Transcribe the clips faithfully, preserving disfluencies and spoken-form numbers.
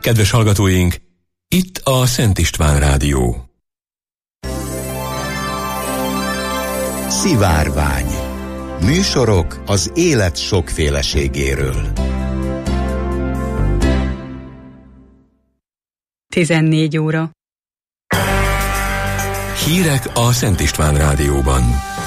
Kedves hallgatóink, itt a Szent István Rádió. Szivárvány. Műsorok az élet sokféleségéről. tizennégy óra. Hírek a Szent István Rádióban.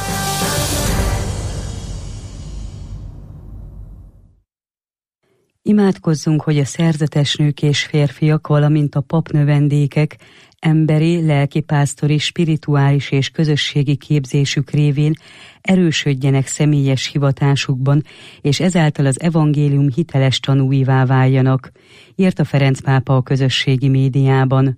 Imádkozzunk, hogy a szerzetes nők és férfiak, valamint a papnövendékek emberi, lelkipásztori, spirituális és közösségi képzésük révén erősödjenek személyes hivatásukban, és ezáltal az evangélium hiteles tanúivá váljanak, írta Ferenc pápa a közösségi médiában.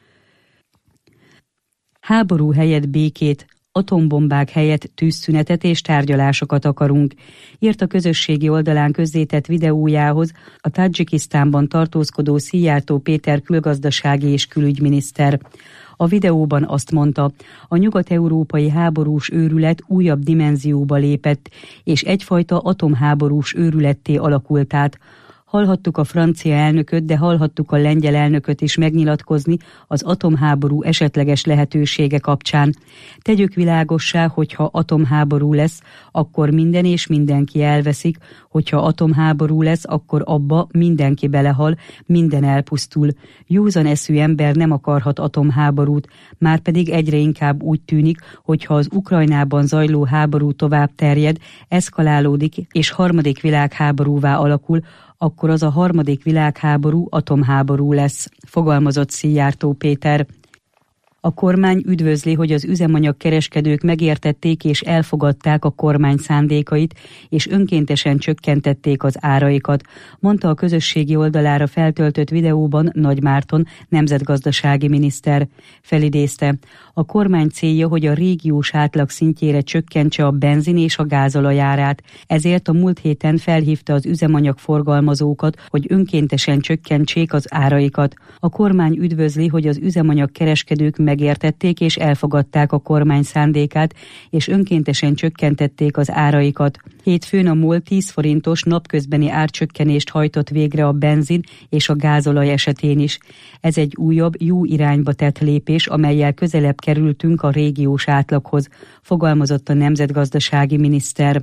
Háború helyett békét, atombombák helyett tűzszünetet és tárgyalásokat akarunk, írt a közösségi oldalán közzétett videójához a Tadzsikisztánban tartózkodó Szijjártó Péter külgazdasági és külügyminiszter. A videóban azt mondta, a nyugat-európai háborús őrület újabb dimenzióba lépett, és egyfajta atomháborús őrületté alakult át. Hallhattuk a francia elnököt, de hallhattuk a lengyel elnököt is megnyilatkozni az atomháború esetleges lehetősége kapcsán. Tegyük világossá, hogyha atomháború lesz, akkor minden és mindenki elveszik, hogyha atomháború lesz, akkor abba mindenki belehal, minden elpusztul. Józan eszű ember nem akarhat atomháborút, márpedig egyre inkább úgy tűnik, hogyha az Ukrajnában zajló háború tovább terjed, eszkalálódik és harmadik világháborúvá alakul, akkor az a harmadik világháború atomháború lesz, fogalmazott Szijjártó Péter. A kormány üdvözli, hogy az üzemanyagkereskedők megértették és elfogadták a kormány szándékait, és önkéntesen csökkentették az áraikat, mondta a közösségi oldalára feltöltött videóban Nagy Márton nemzetgazdasági miniszter. Felidézte, a kormány célja, hogy a régiós átlag szintjére csökkentse a benzin és a gázolaj árát, ezért a múlt héten felhívta az üzemanyagforgalmazókat, hogy önkéntesen csökkentsék az áraikat. A kormány üdvözli, hogy az üzemanyagkereskedők megértették és elfogadták a kormány szándékát, és önkéntesen csökkentették az áraikat. Hétfőn a MOL tíz forintos napközbeni árcsökkenést hajtott végre a benzin és a gázolaj esetén is. Ez egy újabb, jó irányba tett lépés, amellyel közelebb kerültünk a régiós átlaghoz, fogalmazott a nemzetgazdasági miniszter.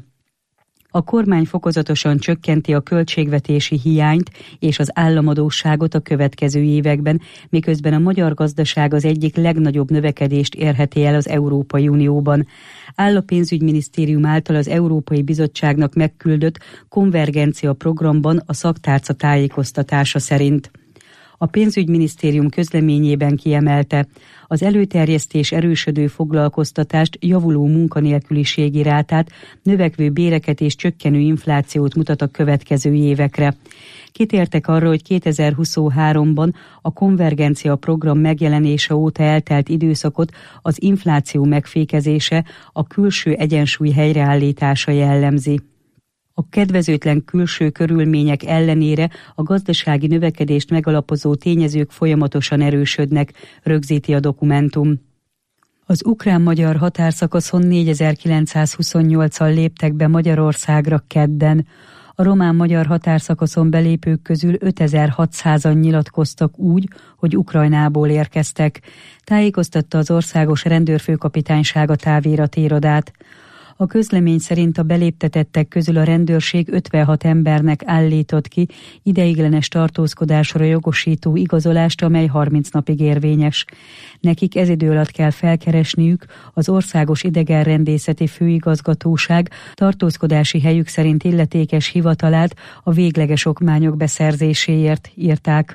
A kormány fokozatosan csökkenti a költségvetési hiányt és az államadósságot a következő években, miközben a magyar gazdaság az egyik legnagyobb növekedést érheti el az Európai Unióban, áll a pénzügyminisztérium által az Európai Bizottságnak megküldött konvergencia programban a szaktárca tájékoztatása szerint. A pénzügyminisztérium közleményében kiemelte, az előterjesztés erősödő foglalkoztatást, javuló munkanélküliségi rátát, növekvő béreket és csökkenő inflációt mutat a következő évekre. Kitértek arra, hogy kétezer-huszonháromban a konvergencia program megjelenése óta eltelt időszakot az infláció megfékezése, a külső egyensúly helyreállítása jellemzi. A kedvezőtlen külső körülmények ellenére a gazdasági növekedést megalapozó tényezők folyamatosan erősödnek, rögzíti a dokumentum. Az ukrán-magyar határszakaszon négyezer-kilencszázhuszonnyolcan léptek be Magyarországra kedden. A román-magyar határszakaszon belépők közül ötezer-hatszázan nyilatkoztak úgy, hogy Ukrajnából érkeztek, tájékoztatta az Országos Rendőrfőkapitányság a táviratirodát. A közlemény szerint a beléptetettek közül a rendőrség ötvenhat embernek állított ki ideiglenes tartózkodásra jogosító igazolást, amely harminc napig érvényes. Nekik ez idő alatt kell felkeresniük az Országos Idegenrendészeti Főigazgatóság tartózkodási helyük szerint illetékes hivatalát a végleges okmányok beszerzéséért, írták.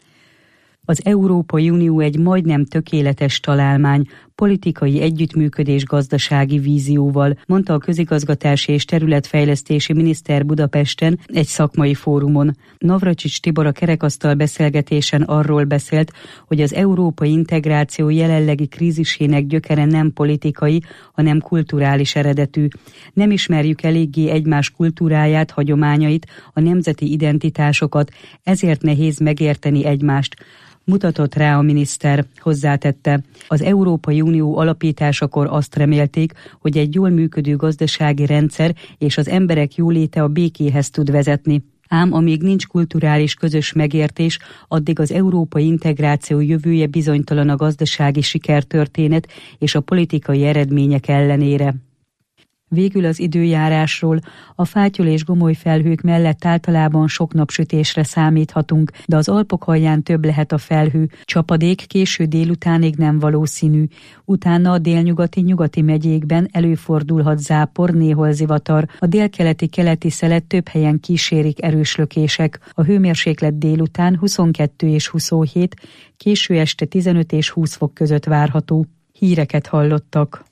Az Európai Unió egy majdnem tökéletes találmány, politikai együttműködés gazdasági vízióval, mondta a közigazgatási és területfejlesztési miniszter Budapesten egy szakmai fórumon. Navracsics Tibor a kerekasztal beszélgetésen arról beszélt, hogy az európai integráció jelenlegi krízisének gyökere nem politikai, hanem kulturális eredetű. Nem ismerjük eléggé egymás kultúráját, hagyományait, a nemzeti identitásokat, ezért nehéz megérteni egymást. Mutatott rá a miniszter, hozzátette. Az Európai Unió alapításakor azt remélték, hogy egy jól működő gazdasági rendszer és az emberek jóléte a békéhez tud vezetni. Ám amíg nincs kulturális közös megértés, addig az európai integráció jövője bizonytalan a gazdasági sikertörténet és a politikai eredmények ellenére. Végül az időjárásról. A fátyol és gomoly felhők mellett általában sok napsütésre számíthatunk, de az Alpok alján több lehet a felhő, csapadék késő délutánig nem valószínű. Utána a délnyugati-nyugati megyékben előfordulhat zápor, néhol zivatar. A délkeleti-keleti szelet több helyen kísérik erős lökések. A hőmérséklet délután huszonkettő és huszonhét, késő este tizenöt és húsz fok között várható. Híreket hallottak.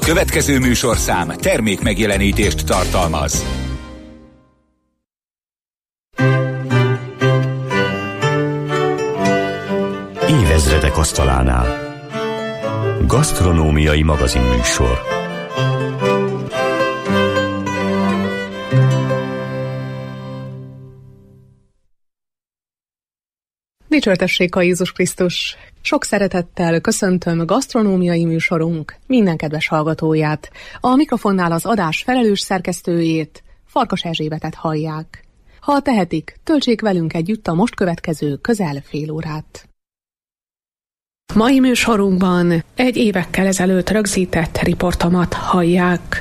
következő műsorszám termék megjelenítést tartalmaz. Évezredek asztalánál. Gasztronómiai magazinműsor. Dicsőtessék a Jézus Krisztus! Sok szeretettel köszöntöm gasztronómiai műsorunk minden kedves hallgatóját. A mikrofonnál az adás felelős szerkesztőjét, Farkas Erzsébetet hallják. Ha tehetik, töltsék velünk együtt a most következő közel fél órát. Mai műsorunkban egy évekkel ezelőtt rögzített riportomat hallják.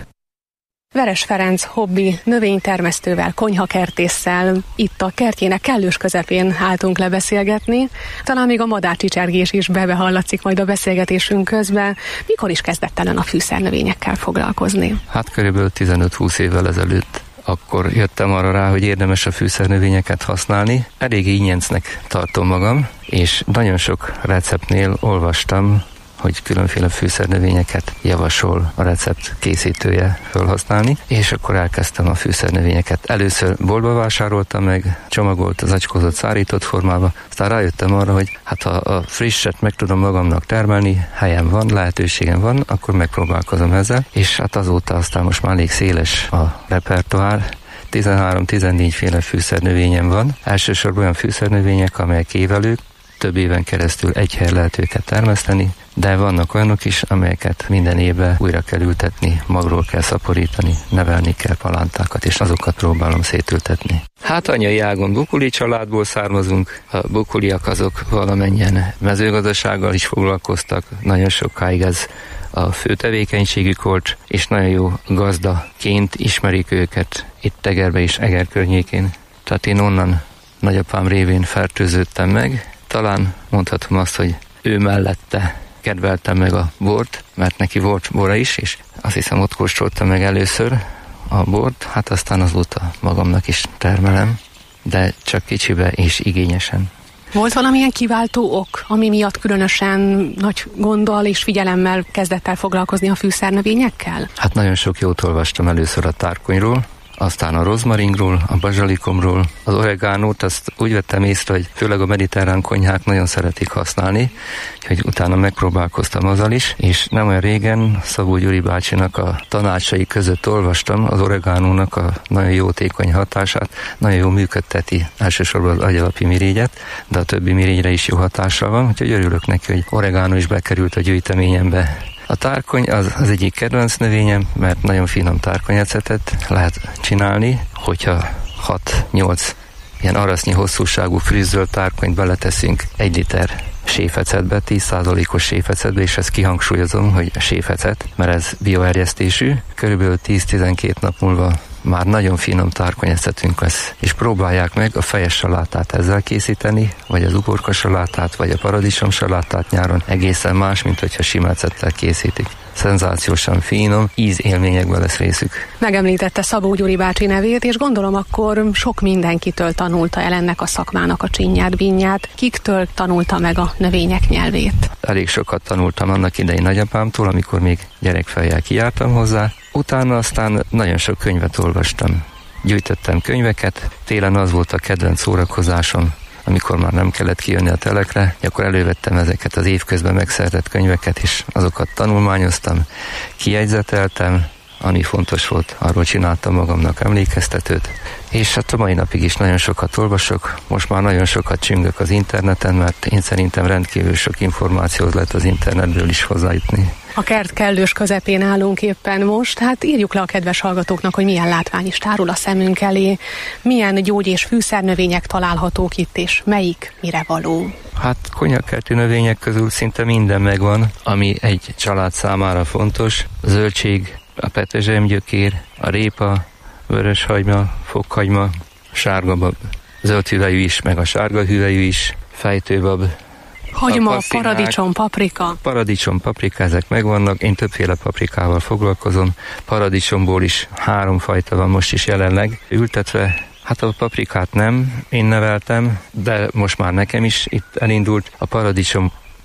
Veres Ferenc hobbi növénytermesztővel, konyhakertésszel itt a kertjének kellős közepén álltunk lebeszélgetni. Talán még a madárcsicsergés is bebehallatszik majd a beszélgetésünk közben. Mikor is kezdett el ön a fűszernövényekkel foglalkozni? Hát körülbelül tizenöt-húsz évvel ezelőtt. Akkor jöttem arra rá, hogy érdemes a fűszernövényeket használni. Elég ingyencnek tartom magam, és nagyon sok receptnél olvastam, hogy különféle fűszernövényeket javasol a recept készítője felhasználni, és akkor elkezdtem a fűszernövényeket. Először boltba vásároltam meg, csomagolt, zacskózott, szárított formába, aztán rájöttem arra, hogy hát ha a frisset meg tudom magamnak termelni, helyem van, lehetőségem van, akkor megpróbálkozom ezzel, és hát azóta aztán most már elég széles a repertoár, tizenhárom-tizennégy féle fűszernövényem van. Elsősorban olyan fűszernövények, amelyek évelők, több éven keresztül egy helyen lehet őket termeszteni, de vannak olyanok is, amelyeket minden évben újra kell ültetni, magról kell szaporítani, nevelni kell palántákat, és azokat próbálom szétültetni. Hát anyai ágon bukuli családból származunk, a bukuliak azok valamennyien mezőgazdasággal is foglalkoztak, nagyon sokáig ez a fő tevékenységük volt, és nagyon jó gazdaként ismerik őket itt Tegerbe és Eger környékén. Tehát én onnan nagyapám révén fertőződtem meg. Talán mondhatom azt, hogy ő mellette kedveltem meg a bort, mert neki volt bora is, és azt hiszem ott kóstoltam meg először a bort, hát aztán azóta magamnak is termelem, de csak kicsibe és igényesen. Volt valamilyen kiváltó ok, ami miatt különösen nagy gonddal és figyelemmel kezdett el foglalkozni a fűszernövényekkel? Hát nagyon sok jót olvastam először a tárkonyról, aztán a rozmaringról, a bazsalikomról, az oregánót, azt úgy vettem észre, hogy főleg a mediterrán konyhák nagyon szeretik használni, hogy utána megpróbálkoztam azzal is, és nem olyan régen Szabó Gyuri bácsinak a tanácsai között olvastam az oregánónak a nagyon jótékony hatását, nagyon jó működteti elsősorban az agyalapi mirigyet, de a többi mirigyre is jó hatással van, úgyhogy örülök neki, hogy oregánó is bekerült a gyűjteményembe. A tárkony az, az egyik kedvenc növényem, mert nagyon finom tárkonyecetet lehet csinálni, hogyha hat-nyolc ilyen arasznyi hosszúságú fűzzöld tárkonyt beleteszünk egy liter séfecetbe, tíz százalékos séfecetbe, és ezt kihangsúlyozom, hogy séfecet, mert ez bioerjesztésű. Körülbelül tíz-tizenkét nap múlva már nagyon finom tárkonyecetünk lesz, és próbálják meg a fejes salátát ezzel készíteni, vagy az uborka salátát, vagy a paradicsom salátát nyáron, egészen más, mint hogyha sima ecettel készítik. Szenzációsan finom, ízélményekben lesz részük. Megemlítette Szabó Gyuri bácsi nevét, és gondolom akkor sok mindenkitől tanulta el ennek a szakmának a csinyát, bínyát. Kiktől tanulta meg a növények nyelvét? Elég sokat tanultam annak idején nagyapámtól, amikor még gyerekfejjel kijártam hozzá. Utána aztán nagyon sok könyvet olvastam. Gyűjtöttem könyveket, télen az volt a kedvenc szórakozásom, amikor már nem kellett kijönni a telekre, akkor elővettem ezeket az évközben megszerzett könyveket, és azokat tanulmányoztam, kijegyzeteltem, ami fontos volt, arról csináltam magamnak emlékeztetőt, és hát a mai napig is nagyon sokat olvasok, most már nagyon sokat csüngök az interneten, mert én szerintem rendkívül sok információhoz lehet az internetből is hozzájutni. A kert kellős közepén állunk éppen most, hát írjuk le a kedves hallgatóknak, hogy milyen látvány is tárul a szemünk elé, milyen gyógy- és fűszernövények találhatók itt, és melyik mire való. Hát konyhakerti növények közül szinte minden megvan, ami egy család számára fontos. Zöldség, a petrezselyemgyökér, a répa, vöröshagyma, fokhagyma, sárgabab, zöld hüvelyű is, meg a sárga hüvelyű is, fejtőbab, hagyma, paradicsom, paprika. Paradicsom, paprika, ezek megvannak. Én többféle paprikával foglalkozom. Paradicsomból is három fajta van most is jelenleg ültetve. Hát a paprikát nem én neveltem, de most már nekem is itt elindult. A paradicsom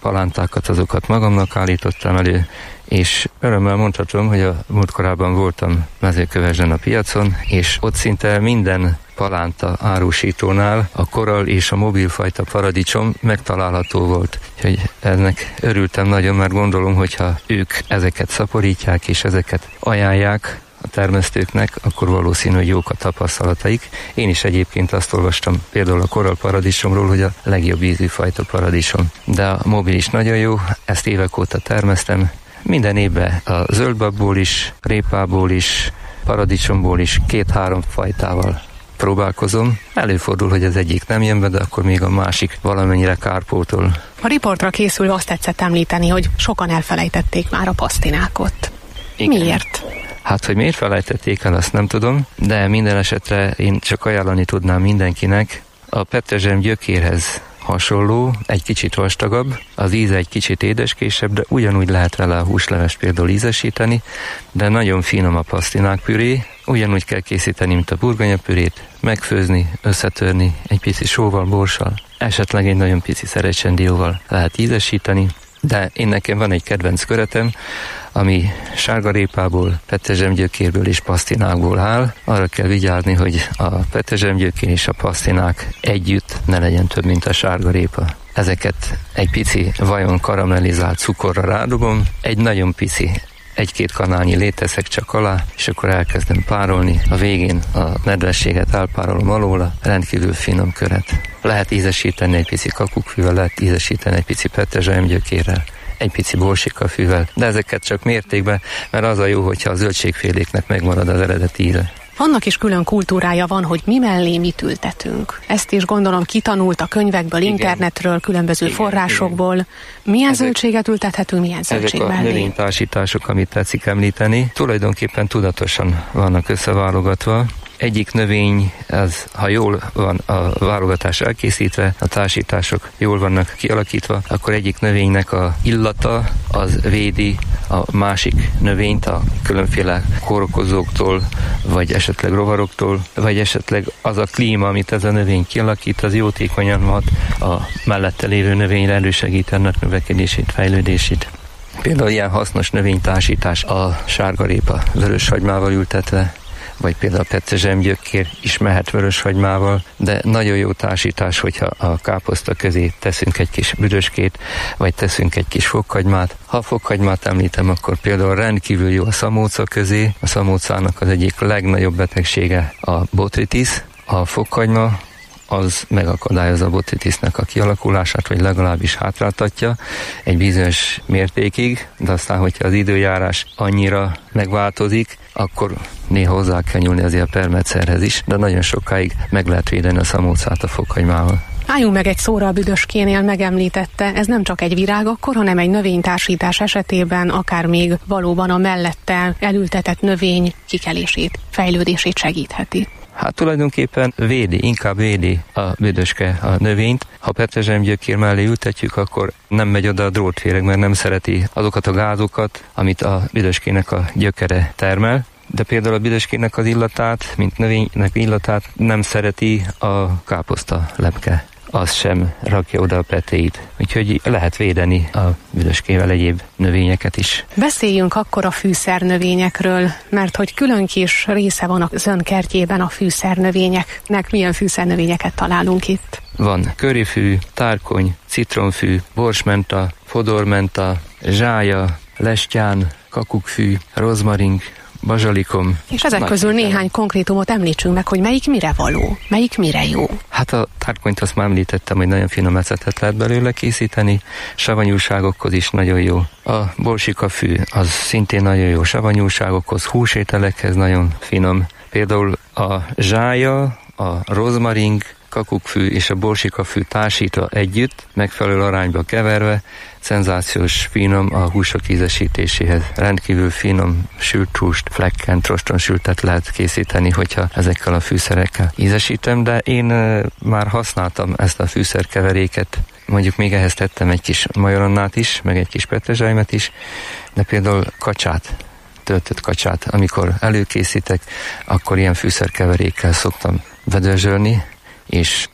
palántákat, azokat magamnak állítottam elő, és örömmel mondhatom, hogy a múltkorában voltam Mezőkövesden a piacon, és ott szinte minden palánta árusítónál a koral és a mobilfajta paradicsom megtalálható volt. Úgyhogy ennek örültem nagyon, mert gondolom, hogyha ők ezeket szaporítják és ezeket ajánlják a termesztőknek, akkor valószínű, hogy jók a tapasztalataik. Én is egyébként azt olvastam például a koral paradicsomról, hogy a legjobb ízű fajta paradicsom. De a mobil is nagyon jó, ezt évek óta termesztem. Minden évben a zöldbabból is, répából is, paradicsomból is két-három fajtával próbálkozom. Előfordul, hogy az egyik nem jön be, de akkor még a másik valamennyire kárpótol. A riportra készülve azt tetszett említeni, hogy sokan elfelejtették már a pasztinákot. Igen. Miért? Hát, hogy miért felejtették el, azt nem tudom, de minden esetre én csak ajánlani tudnám mindenkinek. A petrezselyem gyökérhez hasonló, egy kicsit vastagabb, az íze egy kicsit édeskésebb, de ugyanúgy lehet vele a húslevest például ízesíteni, de nagyon finom a pasztinák püré, ugyanúgy kell készíteni, mint a burgonyapürét, megfőzni, összetörni, egy pici sóval, borssal, esetleg egy nagyon pici szerecsendióval lehet ízesíteni, de én nekem van egy kedvenc köretem, ami sárgarépából, petrezselyemgyökérből és pasztinákból áll. Arra kell vigyázni, hogy a petrezselyemgyökér és a pasztinák együtt ne legyen több, mint a sárgarépa. Ezeket egy pici vajon karamellizált cukorra rádugom, egy nagyon pici, egy-két kanálnyi léteszek csak alá, és akkor elkezdem párolni. A végén a nedvességet elpárolom alóla, rendkívül finom köret. Lehet ízesíteni egy pici kakukkfűvel, lehet ízesíteni egy pici petrezselyemgyökérrel, egy pici borsikafűvel, de ezeket csak mértékben, mert az a jó, hogyha a zöldségféléknek megmarad az eredeti íze. Annak is külön kultúrája van, hogy mi mellé mit ültetünk. Ezt is gondolom kitanult a könyvekből, igen, internetről, különböző igen, forrásokból. Igen. Milyen ezek, zöldséget ültethetünk, milyen zöldség mellé? Ezek a növénytársítások, amit tetszik említeni, tulajdonképpen tudatosan vannak összeválogatva. Egyik növény, az, ha jól van a válogatás elkészítve, a társítások jól vannak kialakítva, akkor egyik növénynek a illata az védi a másik növényt a különféle kórokozóktól, vagy esetleg rovaroktól, vagy esetleg az a klíma, amit ez a növény kialakít, az jótékonyan hat a mellette lévő növényre, elősegít ennek növekedését, fejlődését. Például ilyen hasznos növénytársítás a sárgarépa vöröshagymával ültetve, vagy például a petrezselyemgyökér is mehet vöröshagymával, de nagyon jó társítás, hogyha a káposzta közé teszünk egy kis büdöskét, vagy teszünk egy kis fokhagymát. Ha a fokhagymát említem, akkor például rendkívül jó a szamóca közé. A szamócának az egyik legnagyobb betegsége a botritis. A fokhagyma az megakadályozza a botritisznek a kialakulását, vagy legalábbis hátráltatja egy bizonyos mértékig, de aztán, hogyha az időjárás annyira megváltozik, akkor néha hozzá kell nyúlni azért a permetszerhez is, de nagyon sokáig meg lehet védeni a szamócát a fokhagymával. Álljunk meg egy szóra a büdöskénél, megemlítette, ez nem csak egy virág akkor, hanem egy növénytársítás esetében akár még valóban a mellette elültetett növény kikelését, fejlődését segítheti. Hát tulajdonképpen védi, inkább védi a büdöske a növényt. Ha petrezselyemgyökér mellé ültetjük, akkor nem megy oda a drótféreg, mert nem szereti azokat a gázokat, amit a büdöskének a gyökere termel. De például a büdöskének az illatát, mint növénynek illatát nem szereti a káposzta lepke. Az sem rakja oda a petéit. Úgyhogy lehet védeni a büdöskével egyéb növényeket is. Beszéljünk akkor a fűszernövényekről, mert hogy külön kis része van az ön kertjében a fűszernövényeknek. Milyen fűszernövényeket találunk itt? Van körifű, tárkony, citromfű, borsmenta, fodormenta, zsája, lestyán, kakukkfű, rozmaring, bazsalikom. És ezek közül néhány konkrétumot említsünk meg, hogy melyik mire való, melyik mire jó. Hát a tárkonyt azt már említettem, hogy nagyon finom ecetet lehet belőle készíteni, savanyúságokhoz is nagyon jó. A borsikafű az szintén nagyon jó savanyúságokhoz, húsételekhez nagyon finom. Például a zsája, a rozmaring, kakukkfű és a borsikafű társítva együtt, megfelelő arányba keverve, szenzációs finom a húsok ízesítéséhez. Rendkívül finom sült húst, flekkent, roston sültet lehet készíteni, hogyha ezekkel a fűszerekkel ízesítem, de én e, már használtam ezt a fűszerkeveréket, mondjuk még ehhez tettem egy kis majorannát is, meg egy kis petrezselymet is, de például kacsát, töltött kacsát, amikor előkészítek, akkor ilyen fűszerkeverékkel szoktam vedörzsölni, és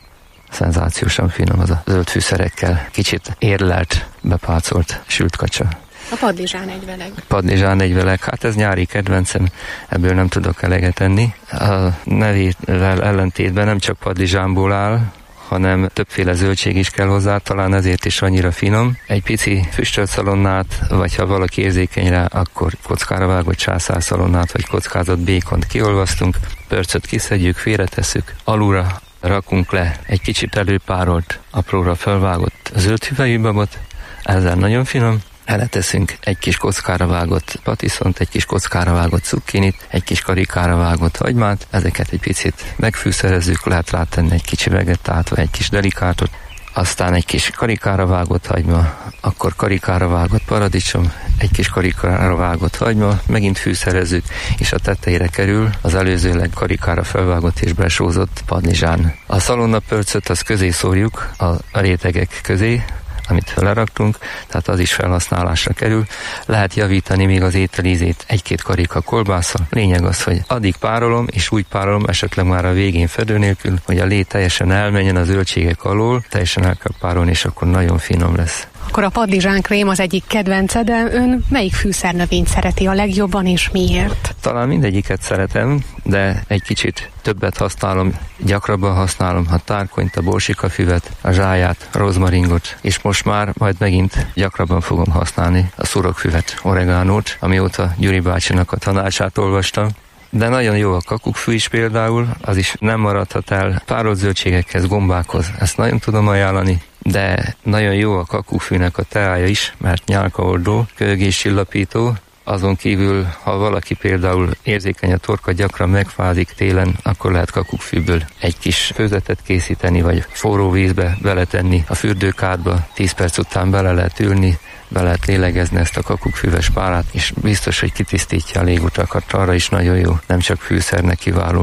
szenzációsan finom az a zöld fűszerekkel, kicsit érlelt, bepácolt sült kacsa. A padlizsán egyveleg. Padlizsán egyveleg, hát ez nyári kedvencem, ebből nem tudok eleget enni. A nevével ellentétben nem csak padlizsánból áll, hanem többféle zöldség is kell hozzá, talán ezért is annyira finom. Egy pici füstölt szalonnát, vagy ha valaki érzékeny rá, akkor kockára vágott császárszalonnát, vagy kockázott békont kiolvasztunk, pörcöt kiszedjük, félretesszük, alulra rakunk le egy kicsit előpárolt, apróra felvágott zöld hüvelyű babot, ezzel nagyon finom. Eleteszünk egy kis kockára vágott patiszont, egy kis kockára vágott cukkinit, egy kis karikára vágott hagymát, ezeket egy picit megfűszerezzük, lehet rátenni egy kicsi vegetát, vagy egy kis delikátot, aztán egy kis karikára vágott hagyma, akkor karikára vágott paradicsom, egy kis karikára vágott hagyma, megint fűszerezzük, és a tetejére kerül az előzőleg karikára felvágott és besózott padlizsán. A szalonnapörcöt az közé szórjuk, a rétegek közé, amit leraktunk, tehát az is felhasználásra kerül. Lehet javítani még az ételízét egy-két karika kolbásszal. Lényeg az, hogy addig párolom, és úgy párolom, esetleg már a végén fedő nélkül, hogy a lé teljesen elmenjen a zöldségek alól, teljesen el kell párolni, és akkor nagyon finom lesz. Akkor a padlizsánkrém az egyik kedvence, de ön melyik fűszernövényt szereti a legjobban, és miért? Talán mindegyiket szeretem, de egy kicsit többet használom, gyakrabban használom a tárkonyt, a borsikafüvet, a zsáját, a rozmaringot, és most már majd megint gyakrabban fogom használni a szurokfüvet, oregánót, amióta Gyuri bácsinak a tanácsát olvastam. De nagyon jó a kakukkfű is például, az is nem maradhat el párolt zöldségekhez, gombákhoz, ezt nagyon tudom ajánlani, de nagyon jó a kakukkfűnek a teája is, mert nyálkaoldó, köhögéscsillapító. Azon kívül, ha valaki például érzékeny a torka, gyakran megfázik télen, akkor lehet kakukkfűből egy kis főzetet készíteni, vagy forró vízbe beletenni a fürdőkádba, tíz perc után bele lehet ülni, be lehet lélegezni ezt a kakukkfüves párát, és biztos, hogy kitisztítja a légutakat, arra is nagyon jó, nem csak fűszernek kiváló.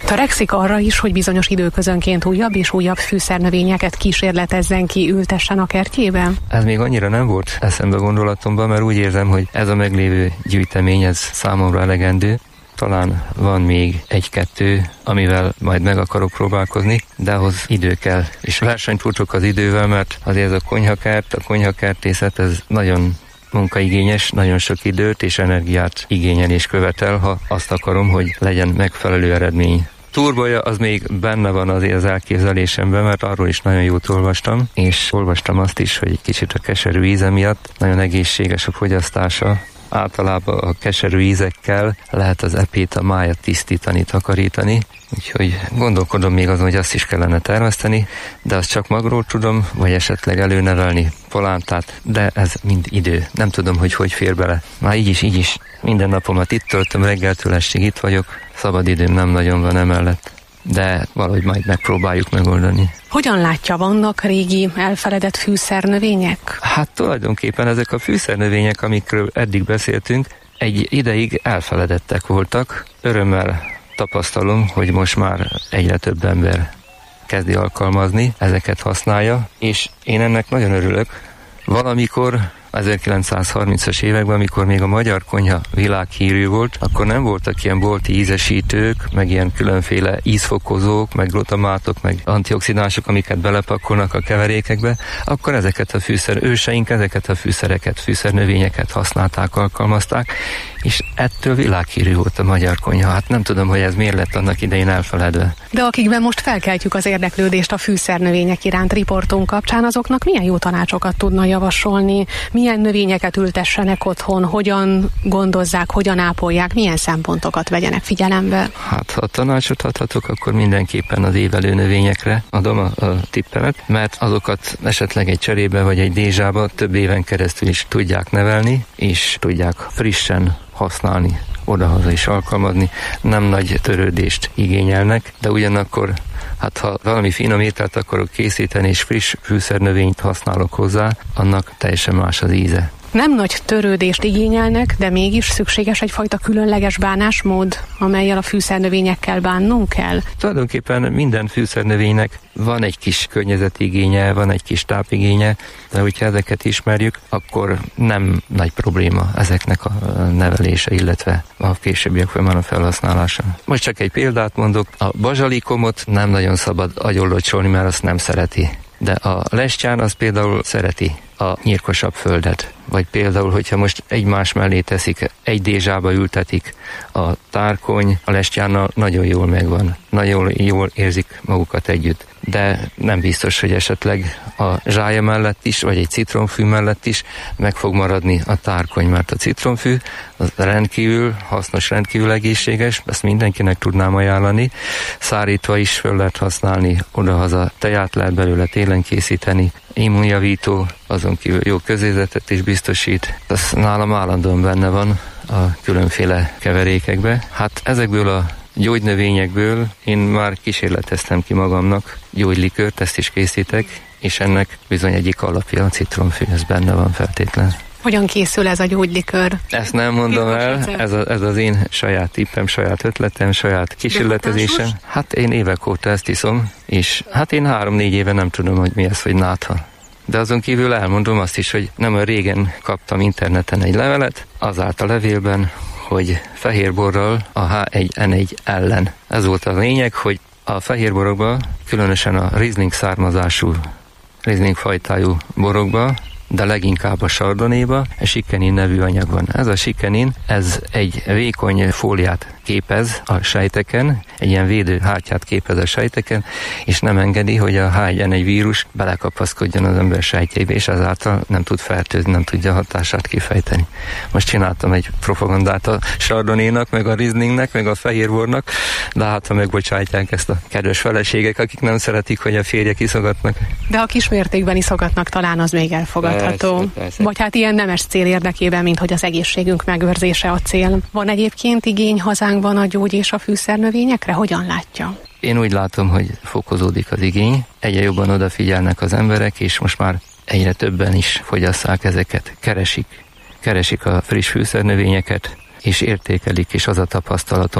Törekszik arra is, hogy bizonyos időközönként újabb és újabb fűszernövényeket kísérletezzen ki, ültessen a kertjében? Ez még annyira nem volt eszembe gondolatomban, mert úgy érzem, hogy ez a meglévő gyűjtemény, ez számomra elegendő. Talán van még egy-kettő, amivel majd meg akarok próbálkozni, de ahhoz idő kell. És versenyt futok az idővel, mert azért ez a konyhakert, a konyhakertészet, ez nagyon munkaigényes, nagyon sok időt és energiát igényel és követel, ha azt akarom, hogy legyen megfelelő eredmény. Turbolya az még benne van azért az elképzelésemben, mert arról is nagyon jót olvastam, és olvastam azt is, hogy egy kicsit a keserű íze miatt nagyon egészséges a fogyasztása. Általában a keserű ízekkel lehet az epét, a májat tisztítani, takarítani, úgyhogy gondolkodom még azon, hogy azt is kellene termeszteni, de azt csak magról tudom, vagy esetleg előnevelni polántát, de ez mind idő. Nem tudom, hogy hogy fér bele. Már így is, így is minden napomat itt töltöm, reggeltől estig itt vagyok, szabad időm nem nagyon van emellett, de valahogy majd megpróbáljuk megoldani. Hogyan látja, vannak régi elfeledett fűszernövények? Hát tulajdonképpen ezek a fűszernövények, amikről eddig beszéltünk, egy ideig elfeledettek voltak. Örömmel tapasztalom, hogy most már egyre több ember kezdi alkalmazni, ezeket használja, és én ennek nagyon örülök. Valamikor ezerkilencszázharmincas években, amikor még a magyar konyha világhírű volt, akkor nem voltak ilyen bolti ízesítők, meg ilyen különféle ízfokozók, meg glutamátok, meg antioxidánsok, amiket belepakolnak a keverékekbe, akkor ezeket a fűszer, őseink ezeket a fűszereket, fűszernövényeket használták, alkalmazták, és ettől világhírű volt a magyar konyha. Hát nem tudom, hogy ez miért lett annak idején elfeledve. De akikben most felkeltjük az érdeklődést a fűszernövények iránt riportunk kapcsán, azoknak milyen jó tanácsokat tudna javasolni? Milyen növényeket ültessenek otthon, hogyan gondozzák, hogyan ápolják, milyen szempontokat vegyenek figyelembe? Hát ha tanácsot adhatok, akkor mindenképpen az évelő növényekre adom a, a tippemet, mert azokat esetleg egy cserébe vagy egy dézsába több éven keresztül is tudják nevelni, és tudják frissen használni, odahaza is alkalmazni, nem nagy törődést igényelnek, de ugyanakkor, hát ha valami finom ételt akarok készíteni, és friss fűszernövényt használok hozzá, annak teljesen más az íze. Nem nagy törődést igényelnek, de mégis szükséges egyfajta különleges bánásmód, amellyel a fűszernövényekkel bánnunk kell? Tulajdonképpen minden fűszernövénynek van egy kis környezetigénye, van egy kis tápigénye, de hogyha ezeket ismerjük, akkor nem nagy probléma ezeknek a nevelése, illetve a későbbiek folyamán a felhasználása. Most csak egy példát mondok, a bazsalikomot nem nagyon szabad agyollocsolni, mert azt nem szereti. De a lestyán az például szereti a nyírkosabb földet. Vagy például, hogyha most egymás mellé teszik, egy dézsába ültetik, a tárkony a lestyánnal nagyon jól megvan, nagyon jól érzik magukat együtt. De nem biztos, hogy esetleg a zsája mellett is, vagy egy citromfű mellett is meg fog maradni a tárkony, mert a citromfű az rendkívül hasznos, rendkívül egészséges, ezt mindenkinek tudnám ajánlani. Szárítva is föl lehet használni, odahaza teját lehet belőle télen készíteni, immunjavító, azon kívül jó közérzetet is biztosít. Ez nálam állandóan benne van a különféle keverékekbe. Hát ezekből a gyógynövényekből én már kísérleteztem ki magamnak gyógylikőrt, ezt is készítek, és ennek bizony egyik alapja a citromfű, ez benne van feltétlen. Hogyan készül ez a gyógylikőr? Ezt nem mondom el, ez, a, ez az én saját tippem, saját ötletem, saját kísérletezésem. Hát én évek óta ezt iszom, és hát én három-négy éve nem tudom, hogy mi ez, hogy nátha. De azon kívül elmondom azt is, hogy nem olyan régen kaptam interneten egy levelet, az állt a levélben, hogy fehérborral a há egy en egy ellen. Ez volt a lényeg, hogy a fehérborokban, különösen a Riesling származású, Riesling fajtájú borokba, de leginkább a sardonéba egy sikenin nevű anyag van. Ez a sikenin, ez egy vékony fóliát képez a sejteken, egy ilyen védőhártyát képez a sejteken, és nem engedi, hogy a há egy en egy vírus belekapaszkodjon az ember sejtjébe, és ezáltal nem tud fertőzni, nem tudja hatását kifejteni. Most csináltam egy propagandát a sardonénak, meg a Rieslingnek, meg a fehérbornak, de hát ha megbocsátják ezt a kedves feleségek, akik nem szeretik, hogy a férjek iszogatnak. De ha kismértékben iszogatnak, talán az még elfogadható. Persze, persze. Vagy hát ilyen nemes cél érdekében, mint hogy az egészségünk megőrzése a cél. Van egyébként igény hazánkban a gyógy és a fűszernövényekre? Hogyan látja? Én úgy látom, hogy fokozódik az igény, egyre jobban odafigyelnek az emberek, és most már egyre többen is fogyasszák ezeket, keresik, keresik a friss fűszernövényeket, és értékelik, és az a tapasztalatom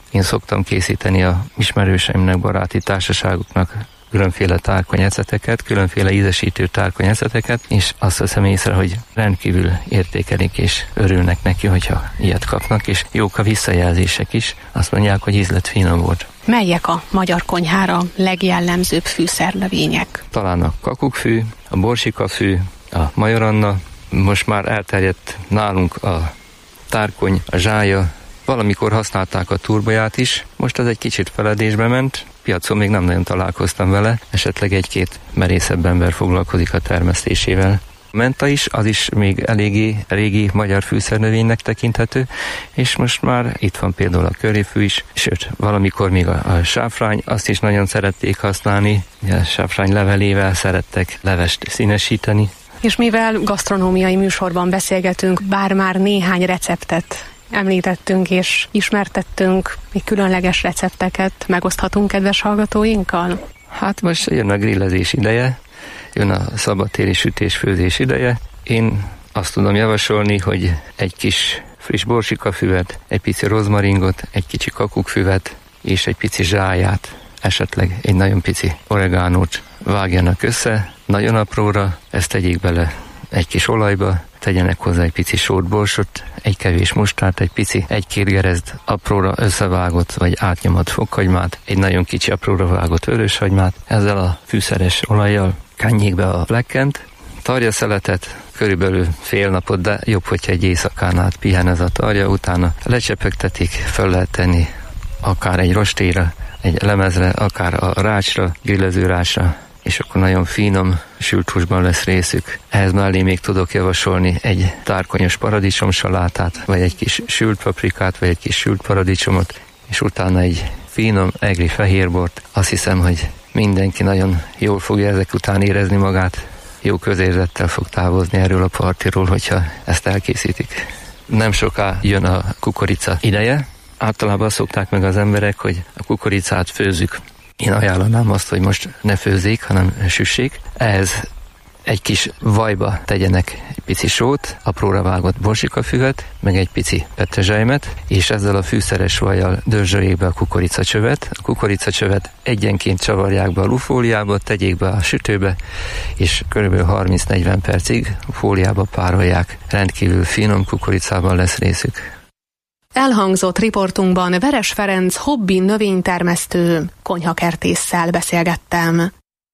Én szoktam készíteni a ismerőseimnek, baráti társaságoknak különféle tárkonyeceteket, különféle ízesítő tárkonyeceteket, és azt veszem észre, hogy rendkívül értékelik és örülnek neki, hogyha ilyet kapnak, és jók a visszajelzések is. Azt mondják, hogy ízlet finom volt. Melyek a magyar konyhára legjellemzőbb fűszernövények? Talán a kakukkfű, a borsikafű, a majoranna, most már elterjedt nálunk a tárkony, a zsája, valamikor használták a turboját is, most ez egy kicsit feledésbe ment, piacon még nem nagyon találkoztam vele, esetleg egy-két merészebb ember foglalkozik a termesztésével. A menta is, az is még eléggé régi magyar fűszernövénynek tekinthető, és most már itt van például a curryfű is, sőt, valamikor még a, a sáfrány, azt is nagyon szerették használni, a sáfrány levelével szerettek levest színesíteni. És mivel gasztronómiai műsorban beszélgetünk, bár már néhány receptet említettünk és ismertettünk, még különleges recepteket megoszthatunk kedves hallgatóinkkal? Hát most jön a grillezés ideje, jön a szabadtéri sütés-főzés ideje. Én azt tudom javasolni, hogy egy kis friss borsikafüvet, egy pici rozmaringot, egy kicsi kakukkfüvet és egy pici zsáját, esetleg egy nagyon pici oregánót vágjanak össze, nagyon apróra, ezt tegyék bele egy kis olajba, tegyenek hozzá egy pici sót, borsot, egy kevés mustárt, egy pici, egy-két gerezd apróra összevágott vagy átnyomott fokhagymát, egy nagyon kicsi apróra vágott vöröshagymát, ezzel a fűszeres olajjal kenjék be a flekkent, tarjaszeletet, körülbelül fél napot, de jobb, hogyha egy éjszakán át pihen ez a tarja, utána lecsepögtetik, föl lehet tenni akár egy rostéra, egy lemezre, akár a rácsra, grillező rácsra, és akkor nagyon finom, sült húsban lesz részük. Ehhez mellé még tudok javasolni egy tárkonyos paradicsomsalátát, vagy egy kis sült paprikát, vagy egy kis sült paradicsomot, és utána egy finom egri fehérbort. Azt hiszem, hogy mindenki nagyon jól fogja ezek után érezni magát, jó közérzettel fog távozni erről a partiról, hogyha ezt elkészítik. Nem soká jön a kukorica ideje. Általában szokták meg az emberek, hogy a kukoricát főzzük. Én ajánlanám azt, hogy most ne főzzék, hanem süssék. Ehhez egy kis vajba tegyenek egy pici sót, apróra vágott borsikafüvet, meg egy pici petrezselymet, és ezzel a fűszeres vajjal dörzsöljék be a kukoricacsövet. A kukoricacsövet egyenként csavarják be a lufóliába, tegyék be a sütőbe, és kb. harminc-negyven percig a fóliába párolják. Rendkívül finom kukoricában lesz részük. Elhangzott riportunkban Veres Ferenc hobbi növénytermesztő konyhakertésszel beszélgettem.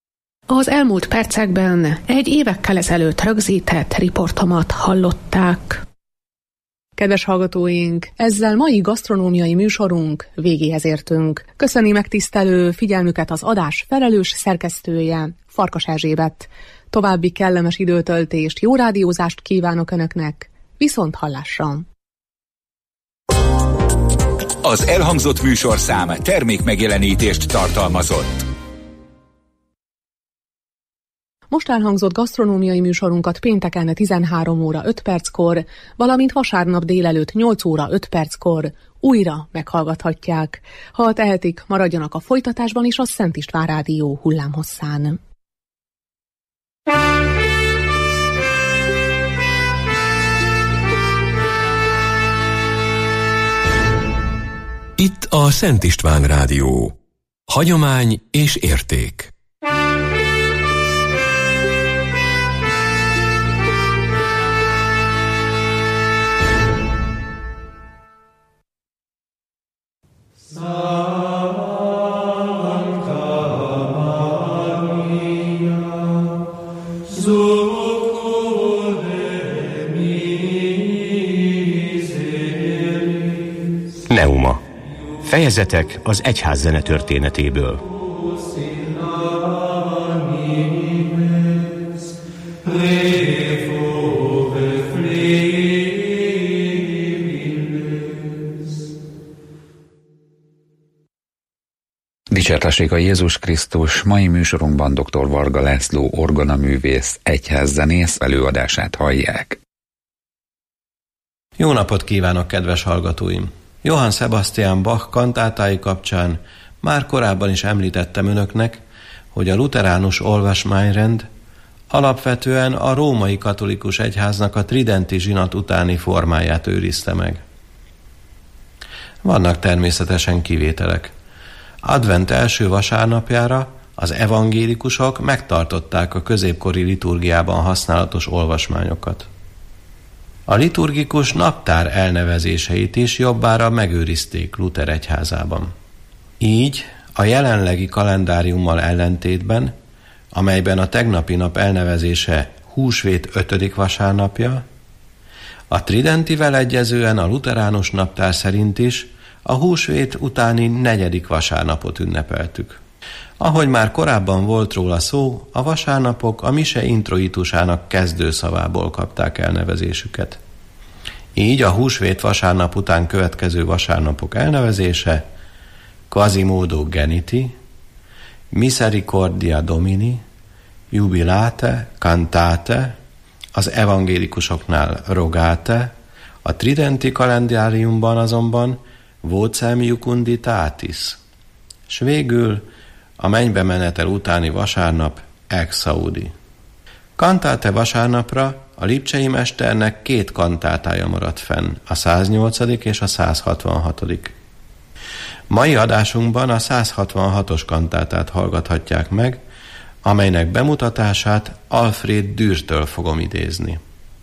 Az elmúlt percekben egy évekkel ezelőtt rögzített riportomat hallották. Kedves hallgatóink, ezzel mai gasztronómiai műsorunk végéhez értünk. Köszöni megtisztelő figyelmüket az adás felelős szerkesztője, Farkas Erzsébet. További kellemes időtöltést, jó rádiózást kívánok Önöknek. Viszont hallásra! Az elhangzott műsorszám termék megjelenítést tartalmazott. Most elhangzott gasztronómiai műsorunkat pénteken tizenhárom óra öt perckor, valamint vasárnap délelőtt nyolc óra öt perckor újra meghallgathatják. Ha tehetik, maradjanak a folytatásban is a Szent István Rádió hullámhosszán. Itt a Szent István Rádió. Hagyomány és érték. Neuma. Fejezetek az egyház zene történetéből. Dicsértessék a Jézus Krisztus! Mai műsorunkban dr. Varga László orgonaművész, egyházzenész előadását hallják. Jó napot kívánok, kedves hallgatóim! Johann Sebastian Bach kantátái kapcsán már korábban is említettem önöknek, hogy a lutheránus olvasmányrend alapvetően a római katolikus egyháznak a tridenti zsinat utáni formáját őrizte meg. Vannak természetesen kivételek. Advent első vasárnapjára az evangélikusok megtartották a középkori liturgiában használatos olvasmányokat. A liturgikus naptár elnevezéseit is jobbára megőrizték Luther egyházában. Így a jelenlegi kalendáriummal ellentétben, amelyben a tegnapi nap elnevezése húsvét ötödik vasárnapja, a tridentivel egyezően a lutheránus naptár szerint is a húsvét utáni negyedik vasárnapot ünnepeltük. Ahogy már korábban volt róla szó, a vasárnapok a mise introitusának kezdőszavából kapták elnevezésüket. Így a húsvét vasárnap után következő vasárnapok elnevezése Quasimodo Geniti, Misericordia Domini, Jubilate, Cantate, az evangélikusoknál Rogate, a tridenti kalendáriumban azonban Vocem Jucunditatis, s végül a mennybe menetel utáni vasárnap Exaudi. Cantate vasárnapra a lipcsei mesternek két kantátája maradt fenn, a száznyolcadik és a százhatvanhatodik Mai adásunkban a százhatvanhatos kantátát hallgathatják meg, amelynek bemutatását Alfred Dürrtől fogom idézni.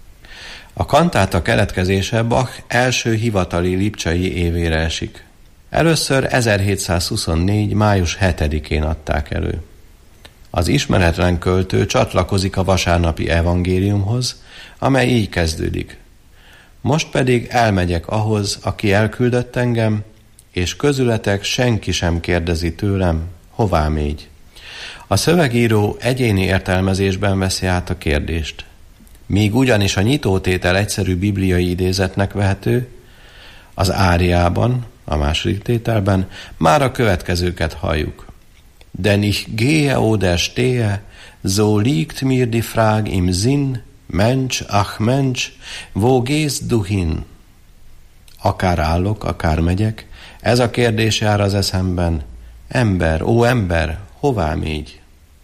A kantáta keletkezése Bach első hivatali lipcsei évére esik. Először ezerhétszázhuszonnégy. május hetedikén adták elő. Az ismeretlen költő csatlakozik a vasárnapi evangéliumhoz, amely így kezdődik. Most pedig elmegyek ahhoz, aki elküldött engem, és közületek senki sem kérdezi tőlem, hová mégy. A szövegíró egyéni értelmezésben veszi át a kérdést. Míg ugyanis a nyitótétel egyszerű bibliai idézetnek vehető, az áriában, a második tételben már a következőket halljuk. Denn ich gehe oder stehe, so liegt mir die Frage im Sinn, Mensch, ach Mensch, wo gehst du hin? Akár állok, akár megyek, ez a kérdés jár az eszemben. Ember, ó ember, hová mégy?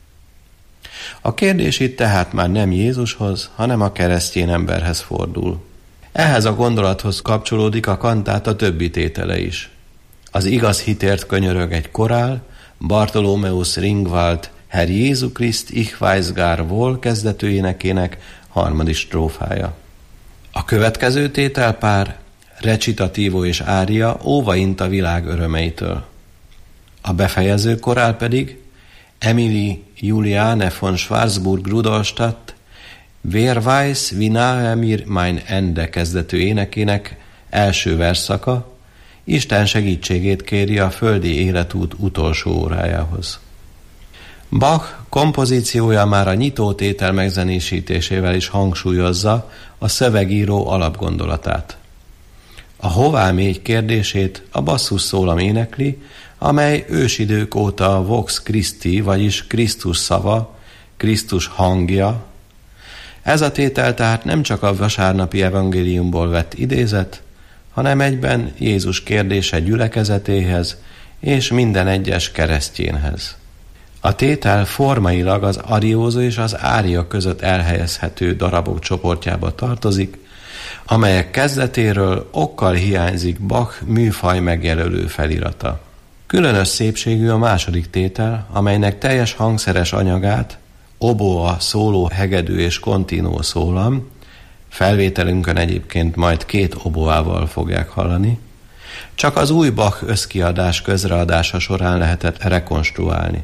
A kérdés itt tehát már nem Jézushoz, hanem a keresztény emberhez fordul. Ehhez a gondolathoz kapcsolódik a kantáta többi tétele is. Az igaz hitért könyörög egy korál, Bartholomeus Ringwald Herr Jézu Christ ich weiß gar wohl kezdetű énekének harmadik strófája. A következő tételpár, recitatívo és ária óvaint a világ örömeitől. A befejező korál pedig Emilie Juliane von Schwarzburg-Rudolstadt Wer weiß, wie nahe mir mein Ende kezdetű énekének első versszaka, Isten segítségét kéri a földi életút utolsó órájához. Bach kompozíciója már a nyitótétel megzenésítésével is hangsúlyozza a szövegíró alapgondolatát. A hová mégy kérdését a basszusszólam énekli, amely ősidők óta a Vox Christi, vagyis Krisztus szava, Krisztus hangja. Ez a tétel tehát nem csak a vasárnapi evangéliumból vett idézet, hanem egyben Jézus kérdése gyülekezetéhez és minden egyes keresztjénhez. A tétel formailag az ariózó és az ária között elhelyezhető darabok csoportjába tartozik, amelyek kezdetéről okkal hiányzik Bach műfaj megjelölő felirata. Különös szépségű a második tétel, amelynek teljes hangszeres anyagát, oboa, szóló, hegedű és kontinó szólam, felvételünkön egyébként majd két oboával fogják hallani, csak az új Bach összkiadás közreadása során lehetett rekonstruálni.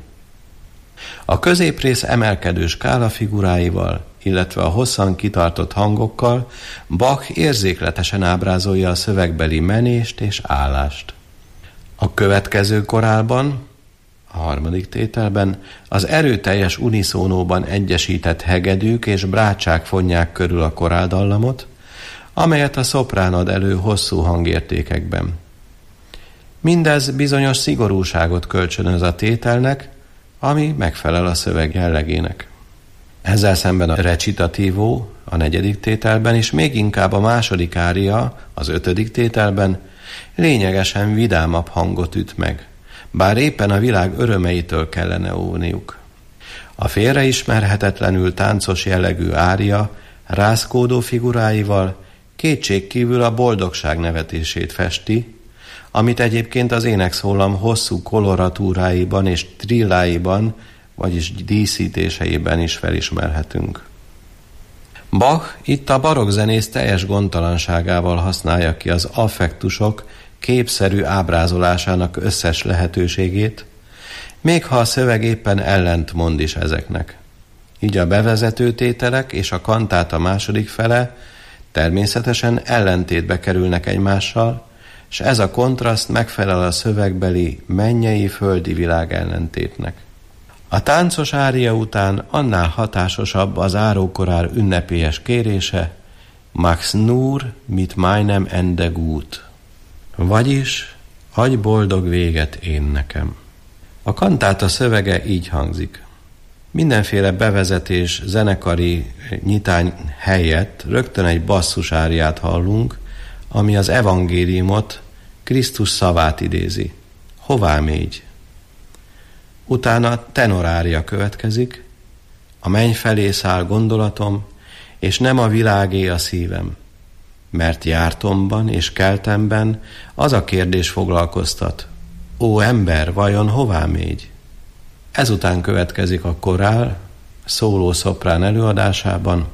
A középrész emelkedő skála figuráival, illetve a hosszan kitartott hangokkal Bach érzékletesen ábrázolja a szövegbeli menést és állást. A következő korálban, a harmadik tételben az erőteljes uniszónóban egyesített hegedűk és brácsák fonják körül a koráldallamot, amelyet a szoprán ad elő hosszú hangértékekben. Mindez bizonyos szigorúságot kölcsönöz a tételnek, ami megfelel a szöveg jellegének. Ezzel szemben a recitatívo, a negyedik tételben, és még inkább a második ária, az ötödik tételben lényegesen vidámabb hangot üt meg, bár éppen a világ örömeitől kellene óvniuk. A félreismerhetetlenül táncos jellegű ária rázkódó figuráival kétségkívül a boldogság nevetését festi, amit egyébként az énekszólam hosszú koloratúráiban és trilláiban, vagyis díszítéseiben is felismerhetünk. Bach itt a barokkzenész teljes gondtalanságával használja ki az affektusok képszerű ábrázolásának összes lehetőségét, még ha a szöveg éppen ellentmond is ezeknek. Így a bevezető tételek és a kantáta második fele természetesen ellentétbe kerülnek egymással, és ez a kontraszt megfelel a szövegbeli mennyei földi világ ellentétnek. A táncos ária után annál hatásosabb az árókorár ünnepélyes kérése, Max nur mit meinem Ende gut, vagyis adj boldog véget én nekem. A kantáta szövege így hangzik. Mindenféle bevezetés, zenekari nyitány helyett rögtön egy basszusáriát hallunk, ami az evangéliumot, Krisztus szavát idézi. Hová mégy? Utána tenorária következik, a menny felé száll gondolatom, és nem a világé a szívem, mert jártomban és keltemben az a kérdés foglalkoztat, ó ember, vajon hová mégy? Ezután következik a korál, szóló szoprán előadásában.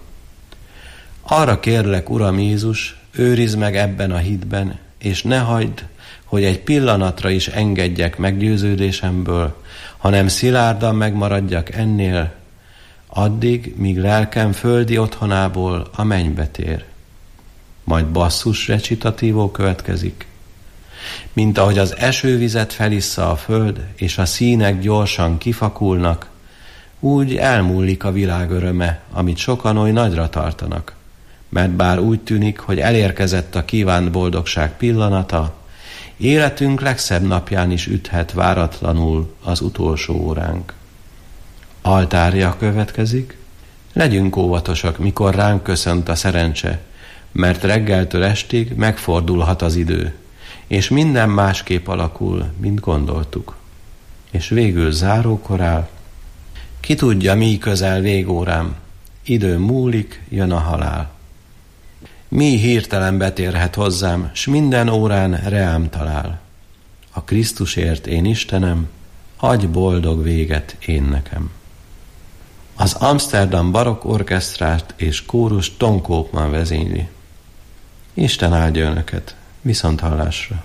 Arra kérlek, Uram Jézus, őrizd meg ebben a hitben, és ne hagyd, hogy egy pillanatra is engedjek meggyőződésemből, hanem szilárdan megmaradjak ennél, addig, míg lelkem földi otthonából a mennybe tér. Majd basszus recitatívó következik. Mint ahogy az esővizet felissza a föld, és a színek gyorsan kifakulnak, úgy elmúlik a világ öröme, amit sokan oly nagyra tartanak. Mert bár úgy tűnik, hogy elérkezett a kívánt boldogság pillanata, életünk legszebb napján is üthet váratlanul az utolsó óránk. Altárja következik. Legyünk óvatosak, mikor ránk köszönt a szerencse, mert reggeltől estig megfordulhat az idő, és minden másképp alakul, mint gondoltuk. És végül zárókorál. Ki tudja, mi közel végórám, idő múlik, jön a halál. Mi hirtelen betérhet hozzám, s minden órán reám talál. A Krisztusért én Istenem, adj boldog véget én nekem. Az Amsterdam barokk orkesztrát és kórus Ton Koopman vezényli. Isten áldja önöket, viszont hallásra.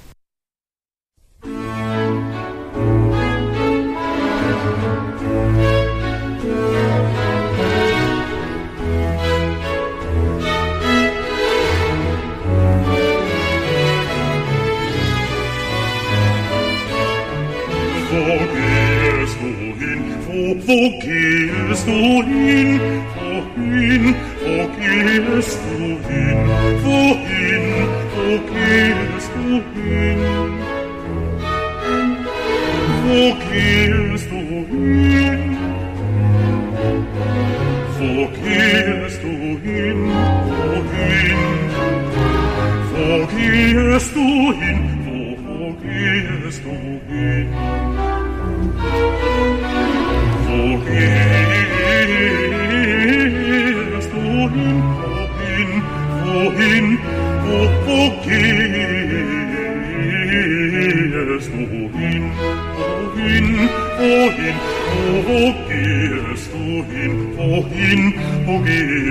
Wo gehst du hin? Wohin? Wo gehst du hin? Wohin? Wo gehst du hin? Wo gehst du hin? Wo gehst du hin? Wohin? Wo gehst du hin? Wo gehst du hin? Wo gehst du hin, wohin, wohin, wo, wo gehst du hin, wohin, wohin, wo gehst du hin, wohin, wo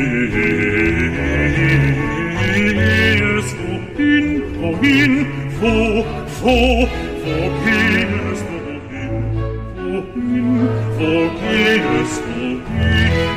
gehst du hin, wohin, wo, wo, wo gehst du hin, wohin, wo gehst du hin?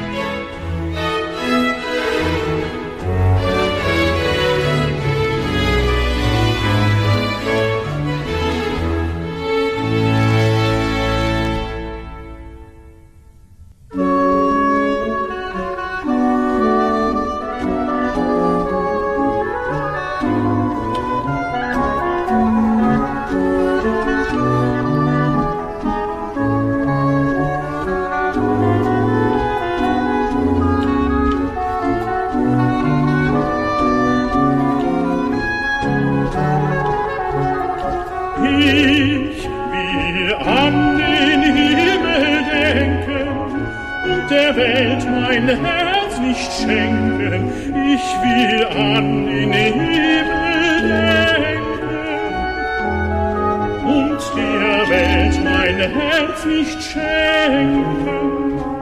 Welt mein Herz nicht schenken.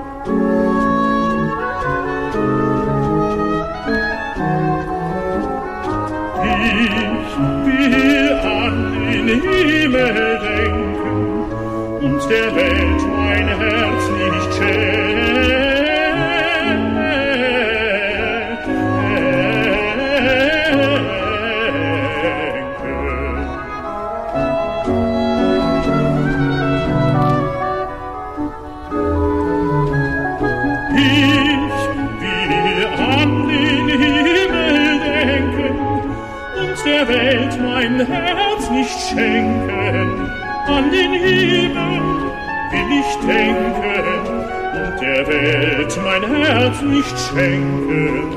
Ich will an den Himmel denken und der Welt mein Herz nicht schenken. Der Welt mein Herz nicht schenken, an den Himmel will ich denken, und der Welt mein Herz nicht schenken.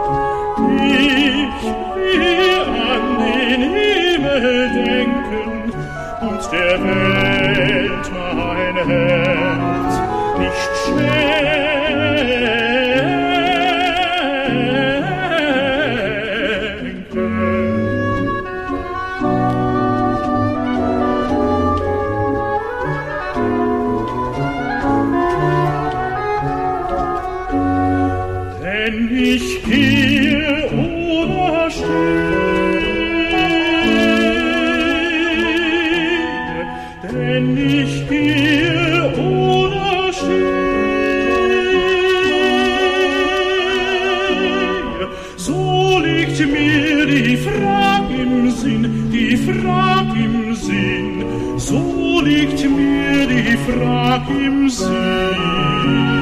Ich will an den Himmel denken, und der Welt mein Herz nicht schenken. Ich gehe oder stehe, denn ich gehe oder stehe, so liegt mir die Frage im Sinn, die Frage im Sinn, so liegt mir die Frage im Sinn.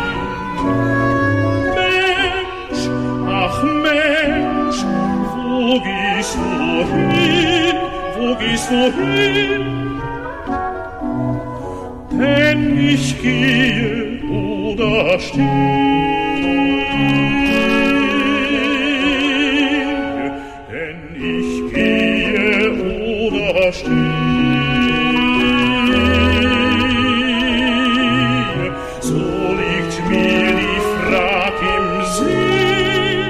Ach Mensch, wo gehst du hin, wo gehst du hin? Denn ich gehe oder stehe, denn ich gehe oder stehe, so liegt mir die Frage im Sinn.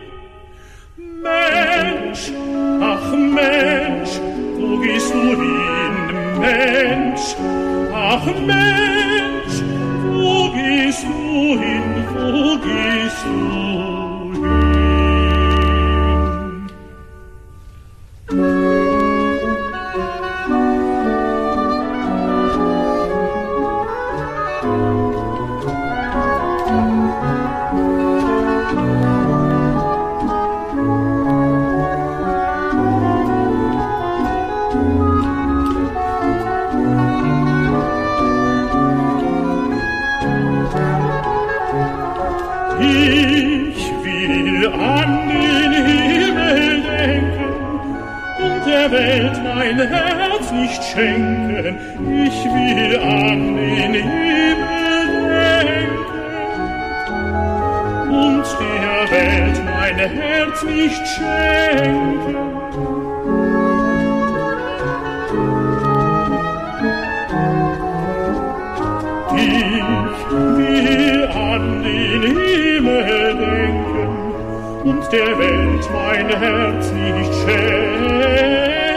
Mensch, ach Mensch, wo gehst du hin, Mensch, ach Mensch, wo gehst du hin, wo gehst du Ich will an den Himmel denken und der Welt mein Herz nicht schenken. Ich will an den Himmel denken und der Welt mein Herz nicht schenken. Ich will an den Himmel denken und der Welt mein Herz nicht schenken.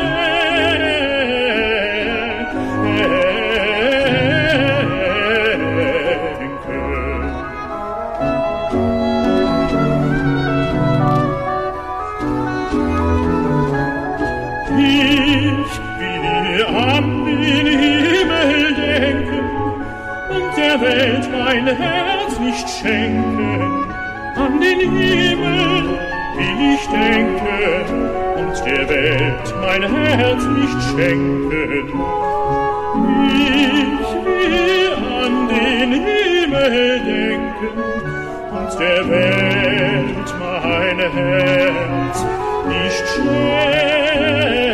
Ich will an den Himmel denken und der Welt mein Herz nicht schenken. An den Himmel will ich denken und der Welt mein Herz nicht schenken. Ich will an den Himmel denken und der Welt mein Herz nicht schenken.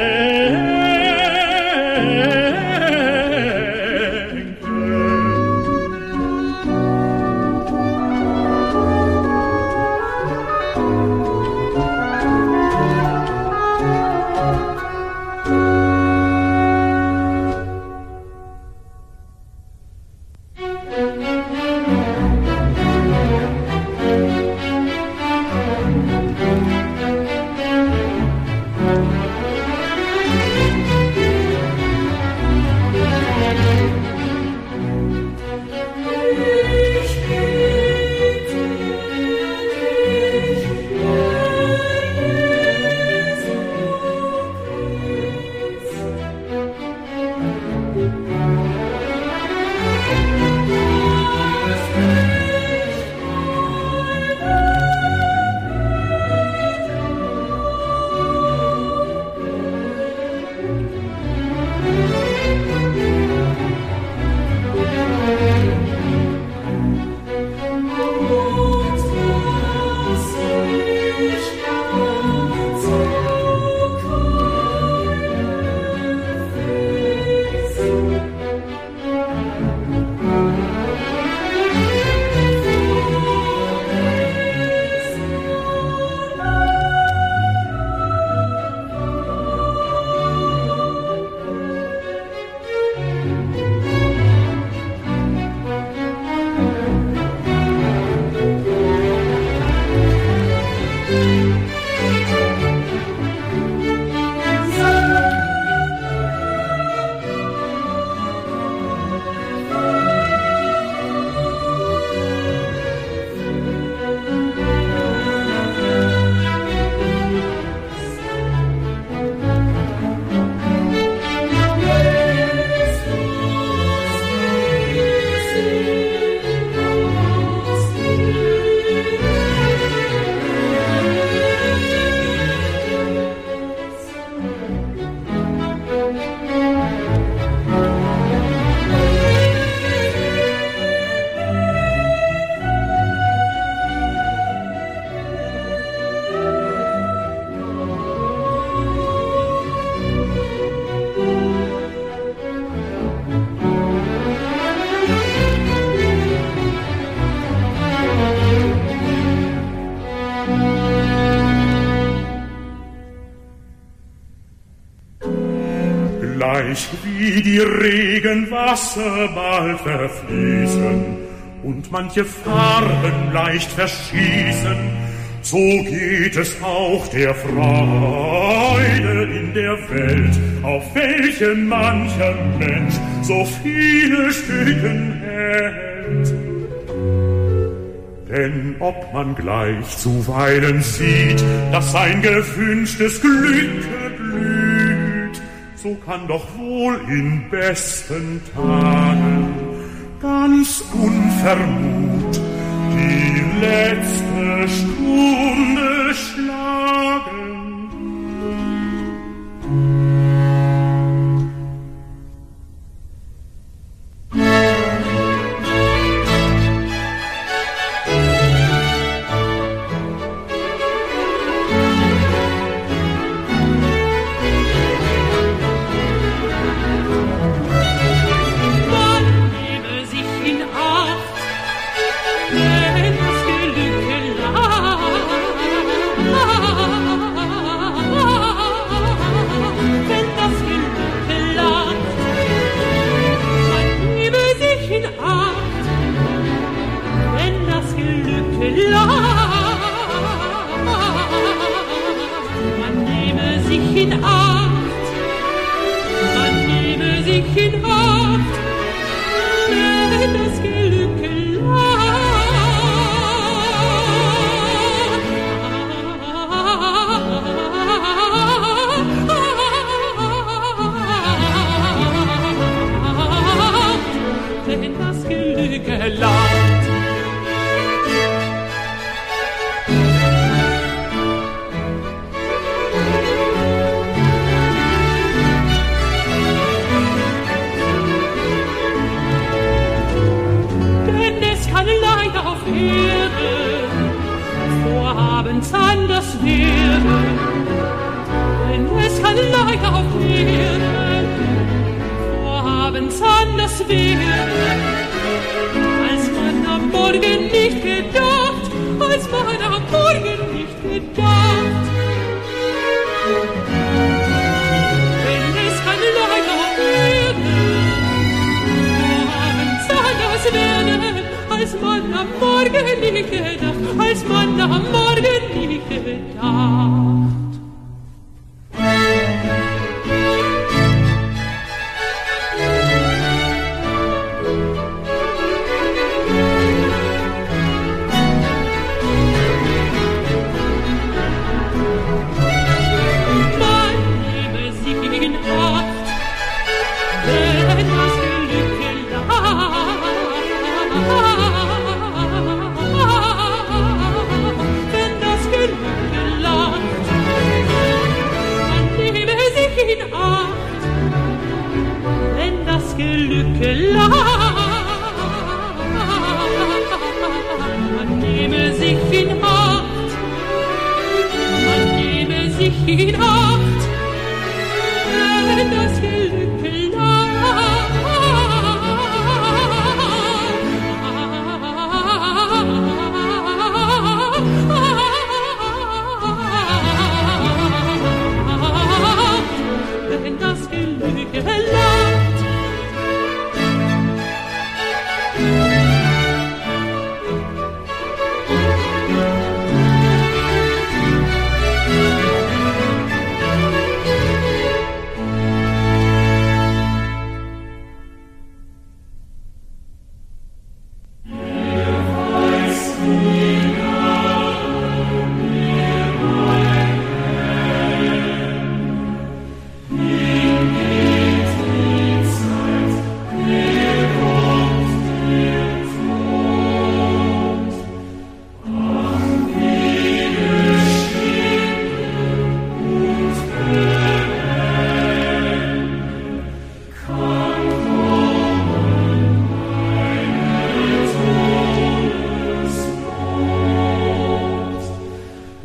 Gleich wie die Regenwasser bald verfließen und manche Farben leicht verschießen, so geht es auch der Freude in der Welt, auf welche mancher Mensch so viele Stücken hält. Denn ob man gleich zuweilen sieht, dass sein gewünschtes Glück blüht, so kann doch wohl in besten Tagen ganz unvermutet die letzte Stunde schlagen.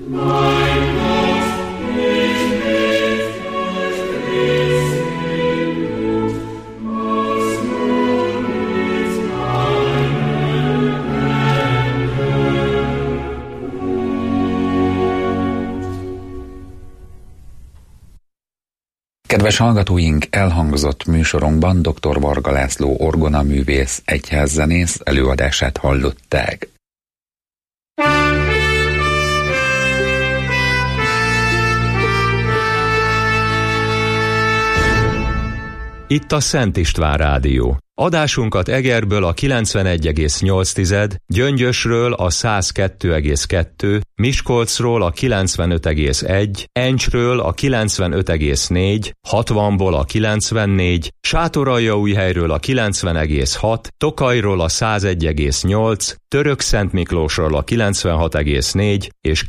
Kedves hallgatóink, elhangzott műsorunkban dr. Varga László orgonaművész, egyházzenész előadását hallották. Itt a Szent István Rádió. Adásunkat Egerből a kilencvenegy egész nyolc, Gyöngyösről a száz kettő egész kettő, Miskolcról a kilencvenöt egész egy, Encsről a kilencvenöt egész négy, hatvanból a kilencvennégy, Sátoraljaújhelyről a kilencven egész hat, Tokajról a száz egy egész nyolc, Törökszentmiklósról a kilencvenhat egész négy és